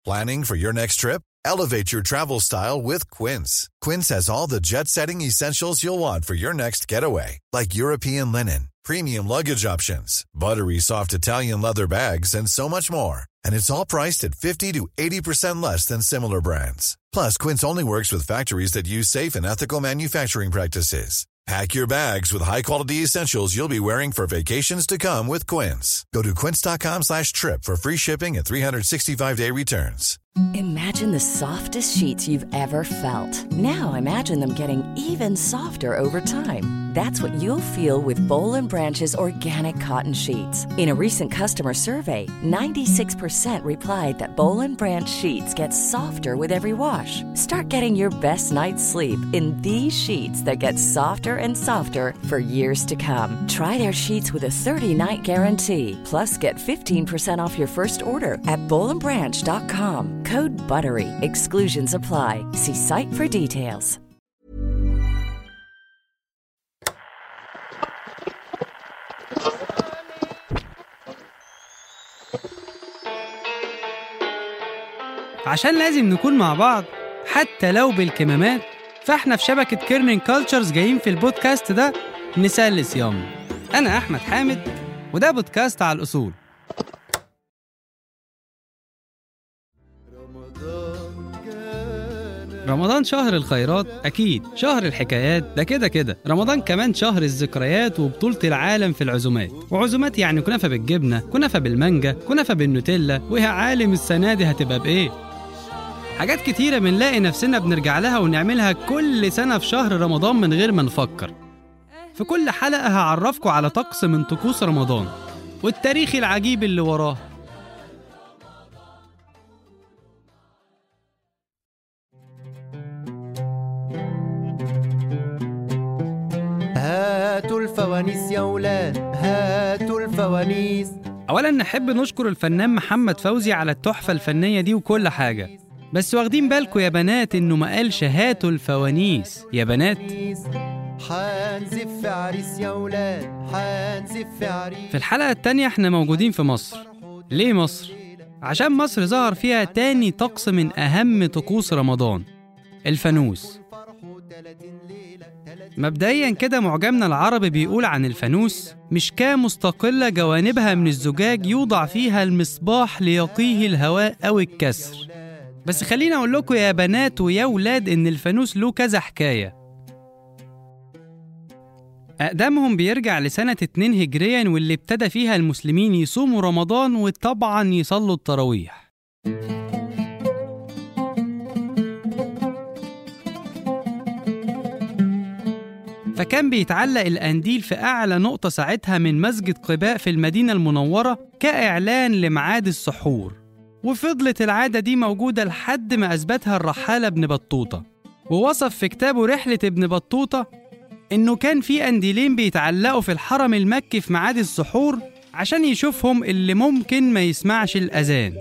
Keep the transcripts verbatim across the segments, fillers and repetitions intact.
Planning for your next trip? Elevate your travel style with Quince. Quince has all the jet-setting essentials you'll want for your next getaway, like European linen, premium luggage options, buttery soft Italian leather bags, and so much more. And it's all priced at fifty to eighty percent less than similar brands. Plus, Quince only works with factories that use safe and ethical manufacturing practices. Pack your bags with high-quality essentials you'll be wearing for vacations to come with Quince. Go to quince.com slash trip for free shipping and three sixty-five day returns. Imagine the softest sheets you've ever felt. Now imagine them getting even softer over time. That's what you'll feel with Boll and Branch's organic cotton sheets. In a recent customer survey, ninety-six percent replied that Boll and Branch sheets get softer with every wash. Start getting your best night's sleep in these sheets that get softer and softer for years to come. Try their sheets with a thirty-night guarantee. Plus, get fifteen percent off your first order at boll and branch dot com. Code BUTTERY. Exclusions apply. See site for details. عشان لازم نكون مع بعض حتى لو بالكمامات، فاحنا في شبكة كيرنينج كولتشرز جايين في البودكاست ده نسلي صيامنا. أنا أحمد حامد وده بودكاست على الأصول. رمضان شهر الخيرات أكيد، شهر الحكايات ده كده كده. رمضان كمان شهر الذكريات وبطولة العالم في العزومات، وعزومات يعني كنافة بالجبنة، كنافة بالمانجا، كنافة بالنوتيلا، ويا عالم السنة دي هتبقى بإيه. حاجات كتيرة بنلاقي نفسنا بنرجع لها ونعملها كل سنة في شهر رمضان من غير ما نفكر. في كل حلقة هعرفكم على طقس من طقوس رمضان والتاريخ العجيب اللي وراه. هاتوا الفوانيس يا ولاد، هاتوا الفوانيس. أولاً نحب نشكر الفنان محمد فوزي على التحفة الفنية دي وكل حاجة، بس واخدين بالكم يا بنات إنه ما قالش هاتوا الفوانيس يا بنات. حنزف عريس يا ولاد، حنزف عريس. في الحلقة التانية احنا موجودين في مصر. ليه مصر؟ عشان مصر ظهر فيها تاني طقس من أهم طقوس رمضان، الفانوس. مبدئياً كده معجمنا العربي بيقول عن الفانوس: مشكاة مستقلة جوانبها من الزجاج يوضع فيها المصباح ليقيه الهواء أو الكسر. بس خلينا أقول لكم يا بنات ويا ولاد إن الفانوس له كذا حكاية. أقدمهم بيرجع لسنة اتنين هجرياً، واللي ابتدى فيها المسلمين يصوموا رمضان وطبعاً يصلوا التراويح. فكان بيتعلق القنديل في أعلى نقطة ساعتها من مسجد قباء في المدينة المنورة كإعلان لميعاد السحور، وفضلت العادة دي موجودة لحد ما أثبتها الرحالة ابن بطوطة، ووصف في كتابه رحلة ابن بطوطة إنه كان في قنديلين بيتعلقوا في الحرم المكي في ميعاد السحور عشان يشوفهم اللي ممكن ما يسمعش الأذان.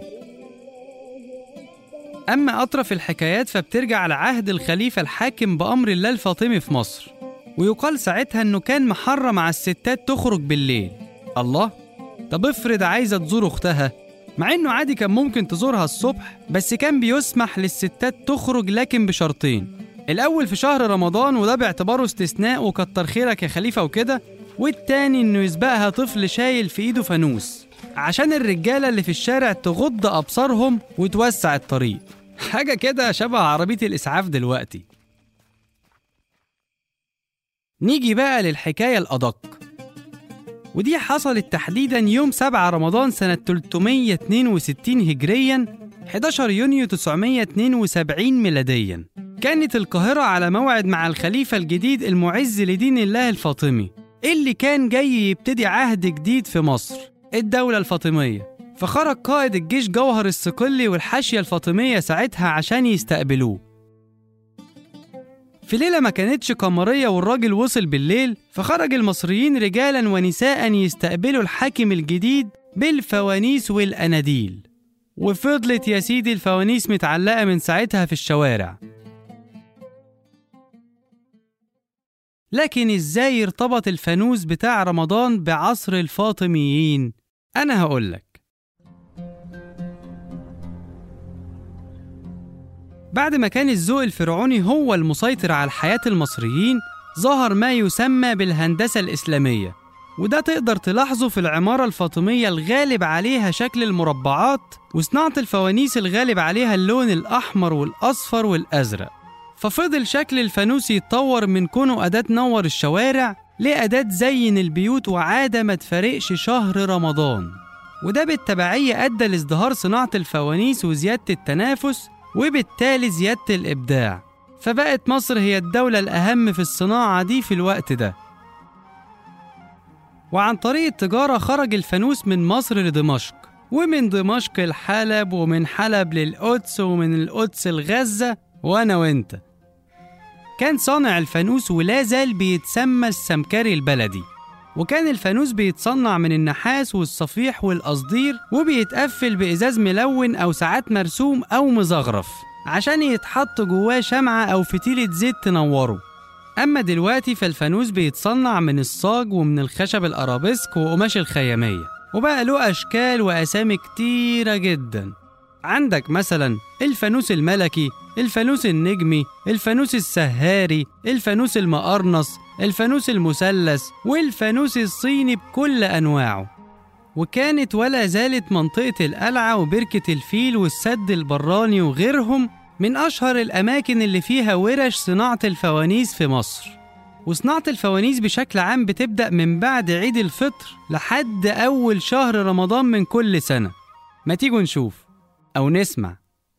أما أطرف الحكايات فبترجع لعهد الخليفة الحاكم بأمر الله الفاطمي في مصر، ويقال ساعتها إنه كان محرم على الستات تخرج بالليل. الله، طب افرض عايزة تزور أختها، مع إنه عادي كان ممكن تزورها الصبح، بس كان بيسمح للستات تخرج لكن بشرطين: الأول في شهر رمضان وده باعتباره استثناء وكتر خيرك يا خليفة وكده، والتاني إنه يسبقها طفل شايل في إيده فانوس عشان الرجالة اللي في الشارع تغض أبصارهم وتوسع الطريق. حاجة كده شبه عربية الإسعاف دلوقتي. نيجي بقى للحكاية الأدق، ودي حصلت تحديداً يوم سبعة رمضان سنة تلتمية اتنين وستين هجرياً، حداشر يونيو تسعمية اتنين وسبعين ميلادياً. كانت القاهرة على موعد مع الخليفة الجديد المعز لدين الله الفاطمي، اللي كان جاي يبتدي عهد جديد في مصر، الدولة الفاطمية. فخرج قائد الجيش جوهر الصقلي والحاشية الفاطمية ساعتها عشان يستقبلوه. في ليلة ما كانتش قمرية والراجل وصل بالليل، فخرج المصريين رجالا ونساء يستقبلوا الحاكم الجديد بالفوانيس والأناديل، وفضلت يا سيدي الفوانيس متعلقة من ساعتها في الشوارع. لكن إزاي ارتبط الفانوس بتاع رمضان بعصر الفاطميين؟ أنا هقولك. بعد ما كان الذوق الفرعوني هو المسيطر على حياة المصريين، ظهر ما يسمى بالهندسة الإسلامية، وده تقدر تلاحظه في العمارة الفاطمية الغالب عليها شكل المربعات، وصناعة الفوانيس الغالب عليها اللون الأحمر والأصفر والأزرق. ففضل شكل الفانوس يتطور من كونه أداة تنور الشوارع لأداة تزين البيوت، وعادة ما تفارقش شهر رمضان. وده بالتبعية أدى لازدهار صناعة الفوانيس وزيادة التنافس، وبالتالي زيادة الإبداع. فبقت مصر هي الدولة الأهم في الصناعة دي في الوقت ده. وعن طريق التجارة خرج الفانوس من مصر لدمشق، ومن دمشق لحلب، ومن حلب للقدس، ومن القدس لغزة، وأنا وإنت. كان صانع الفانوس ولا زال بيتسمى السمكري البلدي، وكان الفانوس بيتصنع من النحاس والصفيح والقصدير، وبيتقفل بإزاز ملون أو ساعات مرسوم أو مزغرف عشان يتحط جواه شمعة أو فتيلة زيت تنوره. أما دلوقتي فالفانوس بيتصنع من الصاج ومن الخشب الأرابيسك وقماش الخيامية، وبقى له أشكال وأسامي كتيرة جدا. عندك مثلا الفانوس الملكي، الفانوس النجمي، الفانوس السهاري، الفانوس المقرنص، الفانوس المثلث، والفانوس الصيني بكل أنواعه. وكانت ولا زالت منطقة القلعة وبركة الفيل والسد البراني وغيرهم من أشهر الأماكن اللي فيها ورش صناعة الفوانيس في مصر. وصناعة الفوانيس بشكل عام بتبدأ من بعد عيد الفطر لحد أول شهر رمضان من كل سنة. ما تيجوا نشوف أو نسمع.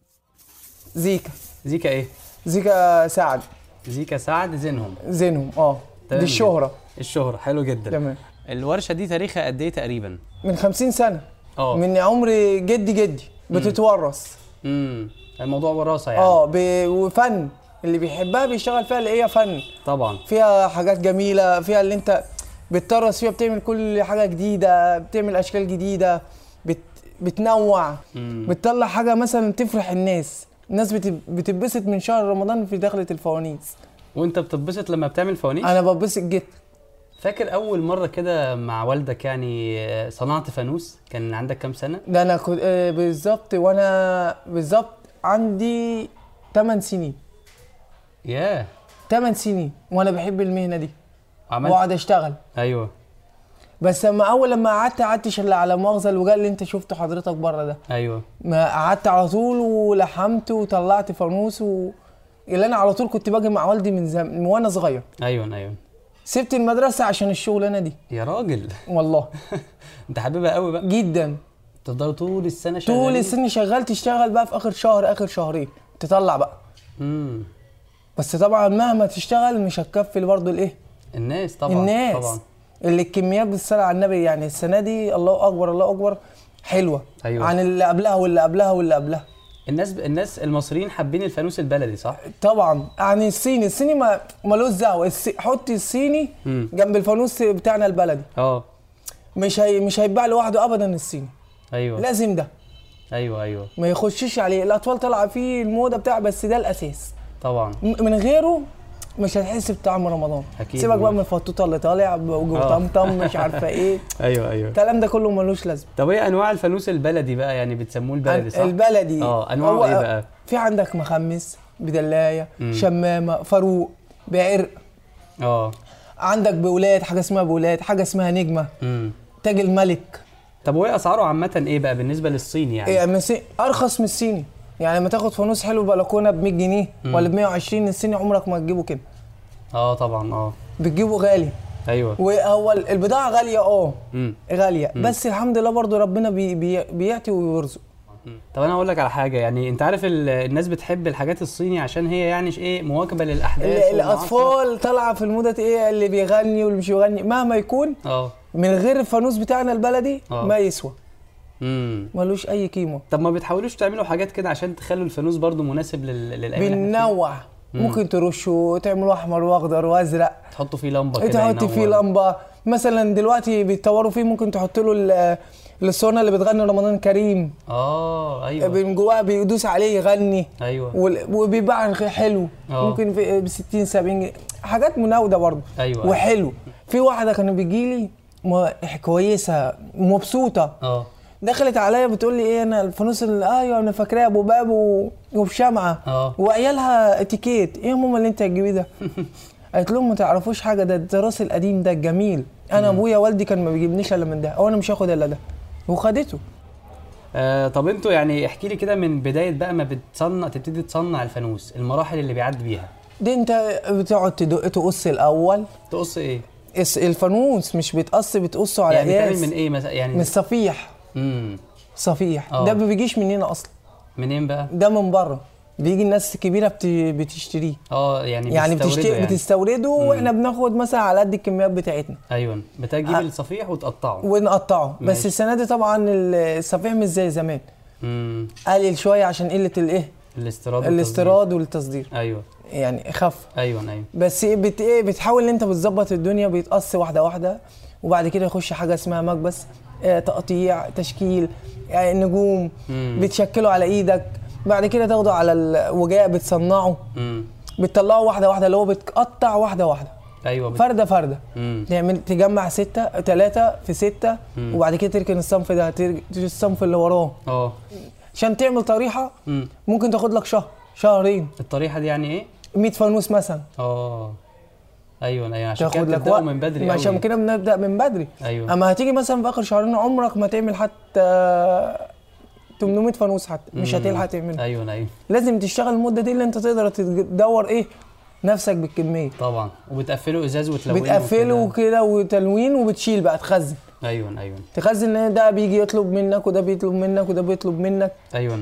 زيكا زيكا إيه؟ زيكا سعد. زيكا سعد زينهم زينهم اه دي الشهرة. الشهرة حلو جدا. تمام. الورشة دي تاريخها قد إيه تقريبا؟ من خمسين سنة. اه من عمر جدي جدي بتتورث. امم الموضوع وراثة يعني. اه ب... وفن اللي بيحبها بيشتغل فيها، اللي هي فن طبعا، فيها حاجات جميلة، فيها اللي انت بتطرس فيها، بتعمل كل حاجة جديدة، بتعمل اشكال جديدة، بت... بتنوع. مم. بتطلع حاجة مثلا تفرح الناس. الناس بت... بتتبسط من شهر رمضان في دخلة الفوانيس. وانت بتتبسط لما بتعمل فوانيس؟ انا بتبسط جدا. فاكر اول مرة كده مع والدك يعني صنعت فانوس كان عندك كام سنة؟ ده انا كنت آه بالظبط، وانا بالظبط عندي ثمان سنين. ياه ثمان سنين وانا بحب المهنة دي عملت واقعد اشتغل. ايوه. بس لما اول لما قعدت قعدتش الا على مؤاخذة الوجال اللي انت شفته حضرتك بره ده. ايوه. ما قعدت على طول ولحمت وطلعت فانوس و... اللي انا على طول كنت باجي مع والدي من زمان وانا صغير. ايوه ايوه. سبت المدرسة عشان الشغلانة دي. يا راجل والله. انت حاببها قوي بقى؟ جدا. تفضل طول السنة شغال؟ طول السنة شغال، تشتغل بقى في اخر شهر اخر شهرين تطلع بقى. امم بس طبعا مهما تشتغل مش هتكفي برضه الايه؟ الناس طبعا. الناس طبعا. اللي الكميات بالصلاة على النبي يعني السنة دي الله اكبر الله اكبر حلوة. أيوة. عن اللي قبلها واللي قبلها واللي قبلها. الناس الناس المصريين حابين الفانوس البلدي صح؟ طبعا. يعني الصيني الصيني ما ملوش دعوه. السي... حط الصيني مم. جنب الفانوس بتاعنا البلدي. اه مش هي... مش هيتباع لوحده ابدا الصيني. ايوه لازم ده. ايوه ايوه ما يخشش عليه. الاطفال طالعه فيه الموضه بتاع، بس ده الاساس طبعا. من غيره مش هتحس بطعم رمضان. اكيد. سيبك بقى من الفطوطه اللي طالع وطمطم مش عارفه ايه. ايوه ايوه الكلام ده كله ملوش لازمه. طب ايه انواع الفانوس البلدي بقى؟ يعني بتسموه البلدي صح؟ البلدي اه انواعه ايه بقى؟ في عندك مخمس، بدلايه، مم. شمامه، فاروق، بعرق. اه عندك بولاد، حاجه اسمها بولاد، حاجه اسمها نجمه، امم تاج الملك. طب وايه اسعاره عامه ايه بقى بالنسبه للصيني يعني؟ يعني ارخص من الصيني. يعني لما تاخد فانوس حلو بلكونه ب مية جنيه مم. ولا ب مية وعشرين، الصيني عمرك ما تجيبه كده. اه طبعا. اه بتجيبه غالي. ايوه. وهو البضاعه غاليه اه غاليه مم. بس الحمد لله برضو ربنا بي بي بيعطي ويرزق. طب انا اقول لك على حاجه، يعني انت عارف الناس بتحب الحاجات الصيني عشان هي يعني ايه مواكبه للاحداث. الاطفال طالعه في الموضه ايه، اللي بيغني واللي مش بيغني مهما يكون اه من غير الفانوس بتاعنا البلدي أوه. ما يسوى. امم ملوش اي قيمه. طب ما بتحاولوش تعملوا حاجات كده عشان تخلوا الفانوس برضو مناسب للايام؟ بننوع. ممكن ترشوا تعملوا احمر واخضر وازرق، تحطوا فيه لمبه كده، تحطوا فيه لمبه مثلا. دلوقتي بيتطوروا فيه، ممكن تحط له الصونه اللي بتغني رمضان كريم. اه ايوه. من جواه بيدوس عليه يغني. ايوه. وبيباع حلو. أوه. ممكن ب ستين سبعين جنيه، حاجات مناوده برضه. ايوه. وحلو. في واحده كانوا بيجي لي كويسه مبسوطه. اه دخلت عليا بتقول لي ايه انا الفانوس اللي ايوه انا فاكراه ابو باب وبشمعه اه وعيالها اتيكيت، ايه هم اللي انت هتجيبيه ده؟ قالت لهم ما تعرفوش حاجه، ده التراث القديم ده الجميل، انا ابويا والدي كان ما بيجيبنيش الا من ده، او انا مش هاخد الا ده، وخدته. آه طب انتوا يعني احكي لي كده من بدايه بقى ما بتصنع تبتدي تصنع الفانوس، المراحل اللي بيعدي بيها دي. انت بتقعد تدق تقص الاول. تقص ايه؟ الفانوس مش بتقص، بتقصه على يعني قياس. من ايه مثلا؟ يعني من الصفيح. امم صفيح أوه. ده ما بيجيش مننا اصلا. منين بقى؟ ده من بره، بيجي الناس كبيره بت... بتشتريه. اه يعني يعني بتستورده يعني بتستورده واحنا بناخد مثلا على قد الكميات بتاعتنا. ايوه بتجيب أ... الصفيح وتقطعه ونقطعه. ماشي. بس السنه دي طبعا الصفيح مش زي زمان، امم قلل شويه عشان قله الايه الاستيراد الاستيراد والتصدير. ايوه يعني خف. ايوه ايوه بس بت ايه بتحاول ان انت بتظبط الدنيا، بيتقص واحده واحده، وبعد كده يخش حاجه اسمها مكبس، اه تقطيع، تشكيل، يعني نجوم مم. بتشكله على ايدك، بعد كده تاخده على الوجاء بتصنعه، مم. بتطلعه واحده واحده، اللي هو بتقطع واحده واحده. ايوه بت... فرده فرده. مم. تعمل تجمع ستة ثلاثة في ستة، مم. وبعد كده تركن الصنف ده تركن الصنف اللي وراه. اه عشان تعمل طريحه مم. ممكن تاخد لك شهر شهرين. الطريحه دي يعني ايه؟ مية فانوس مثلا. اه ايوه ايوه عشان تاخد كده لك وقت من بدري قوي. عشان كده بنبدا من بدري. ايوه. اما هتيجي مثلا في اخر شهرين عمرك ما تعمل حتى ثمانمية فانوس حتى، مش هتلحق تعملها. ايوه ايوه لازم تشتغل المده دي اللي انت تقدر تدور ايه نفسك بالكميه. طبعا. وبتقفله ازاز وتلوينه. بتقفله كده وتلوين، وبتشيل بقى تخزن. ايوه ايوه تخزن ان ده بيجي يطلب منك وده بيطلب منك وده بيطلب منك. ايوه.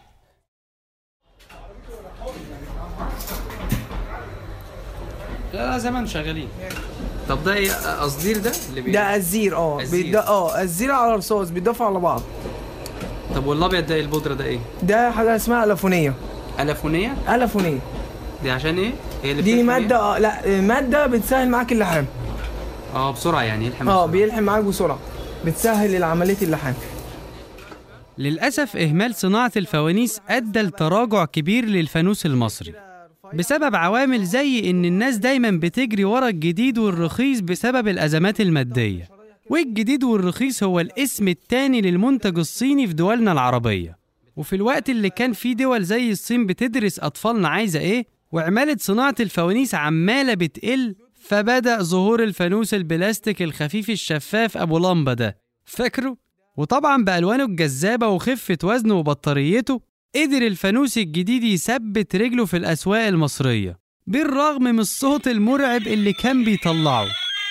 لا لا زي ما انتم شغالين. طب ده ايه قصدير ده اللي بي... ده الزير. اه بيد... اه الزير على رصاص بيتضافوا على بعض. طب والابيض ده البودره ده ايه؟ ده حاجه اسمها الافونيه. الافونيه؟ الافونيه دي عشان ايه؟ هي اللي دي ماده اه لا ماده بتسهل معاك اللحام. اه بسرعه يعني يلحم. اه بيلحم معاك بسرعه، بتسهل العمليه اللحام. للاسف اهمال صناعه الفوانيس ادى لتراجع كبير للفانوس المصري بسبب عوامل زي إن الناس دايماً بتجري ورا الجديد والرخيص بسبب الأزمات المادية، والجديد والرخيص هو الاسم التاني للمنتج الصيني في دولنا العربية. وفي الوقت اللي كان فيه دول زي الصين بتدرس أطفالنا عايزة إيه، وعمالة صناعة الفوانيس عمالة بتقل، فبدأ ظهور الفانوس البلاستيك الخفيف الشفاف أبو لمبة ده، فاكره؟ وطبعاً بألوانه الجذابة وخفة وزنه وبطاريته قدر الفانوس الجديد يثبت رجله في الأسواق المصرية بالرغم من الصوت المرعب اللي كان بيطلعه.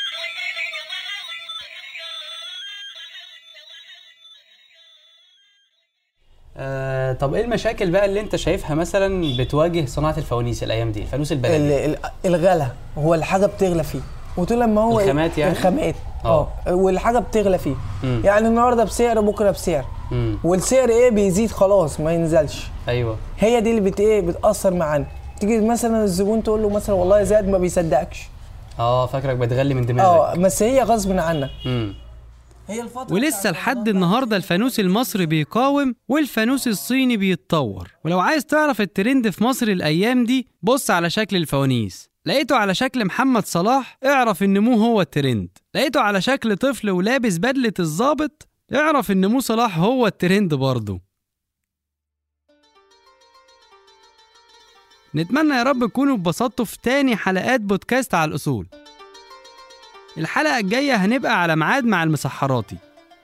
آه، طب ايه المشاكل بقى اللي انت شايفها مثلا بتواجه صناعة الفوانيس الأيام دي؟ الفانوس البلدي الغلا هو الحاجة بتغلى فيه، وطول لما هو الخامات يعني الخامات اه والحاجة بتغلى فيه. مم. يعني النهارده بسعر بكره بسعر، مم. والسعر ايه بيزيد خلاص ما ينزلش. ايوه هي دي اللي بت ايه بتأثر معانا. تيجي مثلا الزبون تقول له مثلا والله زاد ما بيصدقكش. اه فاكرك بتغلي من دماغك. اه بس هي غصب عنك. امم هي الفترة. ولسه لحد النهارده الفانوس المصري بيقاوم والفانوس الصيني بيتطور. ولو عايز تعرف الترند في مصر الايام دي بص على شكل الفوانيس. لقيته على شكل محمد صلاح اعرف ان مو هو الترند. لقيته على شكل طفل ولابس بدلة الضابط اعرف ان مو صلاح هو الترند برضه. نتمنى يا رب تكونوا اتبسطتوا في تاني حلقات بودكاست على الأصول. الحلقة الجاية هنبقى على ميعاد مع المسحراتي.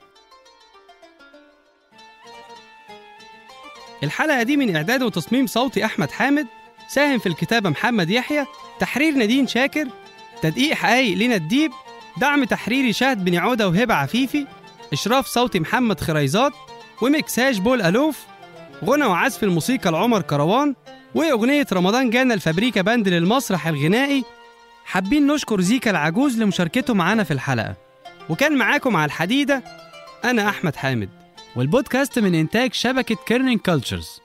الحلقة دي من إعداد وتصميم صوتي أحمد حامد، ساهم في الكتابة محمد يحيى، تحرير نادين شاكر، تدقيق حقايق لنا الديب، دعم تحريري شاهد بن عودة وهبة عفيفي، إشراف صوتي محمد خريزات، ومكساج بول ألوف، غنى وعزف الموسيقى لعمر كروان، وأغنية رمضان جانا الفابريكا باند للمسرح الغنائي. حابين نشكر زيكا العجوز لمشاركته معانا في الحلقة. وكان معاكم على الحديدة أنا أحمد حامد، والبودكاست من إنتاج شبكة كيرنينج كولتشرز.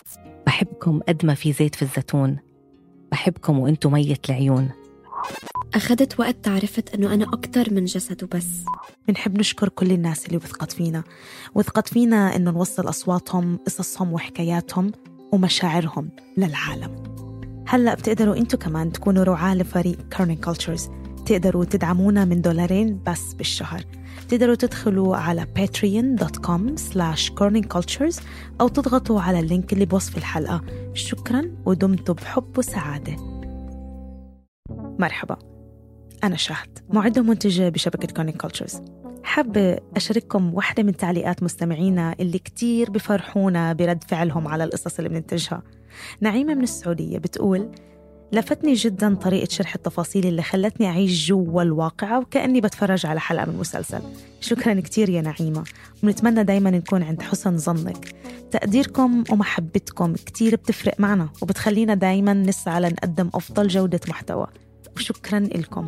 بحبكم قد ما في زيت في الزيتون، بحبكم وانتو ميت العيون. أخذت وقت تعرفت أنه أنا أكتر من جسد وبس. بنحب نشكر كل الناس اللي وثقت فينا وثقت فينا أنه نوصل أصواتهم، قصصهم وحكاياتهم ومشاعرهم للعالم. هلأ بتقدروا أنتوا كمان تكونوا رعاة لفريق Corning Cultures. تقدروا تدعمونا من دولارين بس بالشهر. تقدروا تدخلوا على patreon dot com slash corning cultures أو تضغطوا على اللينك اللي بوصف الحلقة. شكراً ودمتوا بحب وسعادة. مرحبا، أنا شهد، معدة ومنتجة بشبكة Corning Cultures. حابة أشارككم واحدة من تعليقات مستمعينا اللي كتير بفرحونا برد فعلهم على القصص اللي بننتجها. نعيمة من السعودية بتقول: لفتني جداً طريقة شرح التفاصيل اللي خلتني أعيش جوا الواقعة وكأني بتفرج على حلقة من مسلسل. شكراً كتير يا نعيمة، ونتمنى دايماً نكون عند حسن ظنك. تقديركم ومحبتكم كتير بتفرق معنا وبتخلينا دايماً نسعى لنقدم أفضل جودة محتوى، وشكراً لكم.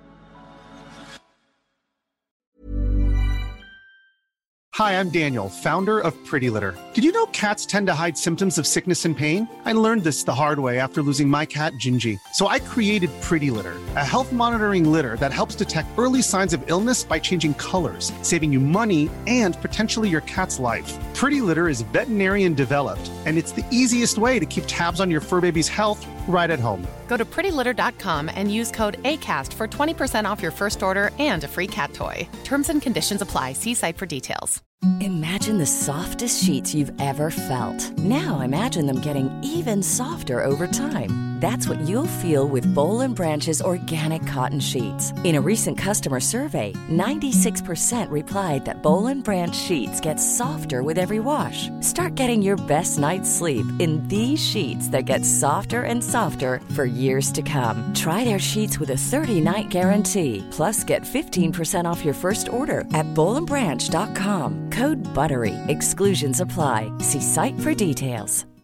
Hi, I'm Daniel, founder of Pretty Litter. Did you know cats tend to hide symptoms of sickness and pain? I learned this the hard way after losing my cat, Gingy. So I created Pretty Litter, a health monitoring litter that helps detect early signs of illness by changing colors, saving you money and potentially your cat's life. Pretty Litter is veterinarian developed, and it's the easiest way to keep tabs on your fur baby's health right at home. Go to pretty litter dot com and use code ACAST for twenty percent off your first order and a free cat toy. Terms and conditions apply. See site for details. Imagine the softest sheets you've ever felt. Now imagine them getting even softer over time. That's what you'll feel with Boll and Branch's organic cotton sheets. In a recent customer survey, ninety-six percent replied that Boll and Branch sheets get softer with every wash. Start getting your best night's sleep in these sheets that get softer and softer for years to come. Try their sheets with a thirty-night guarantee. Plus, get fifteen percent off your first order at boll and branch dot com. Code BUTTERY. Exclusions apply. See site for details.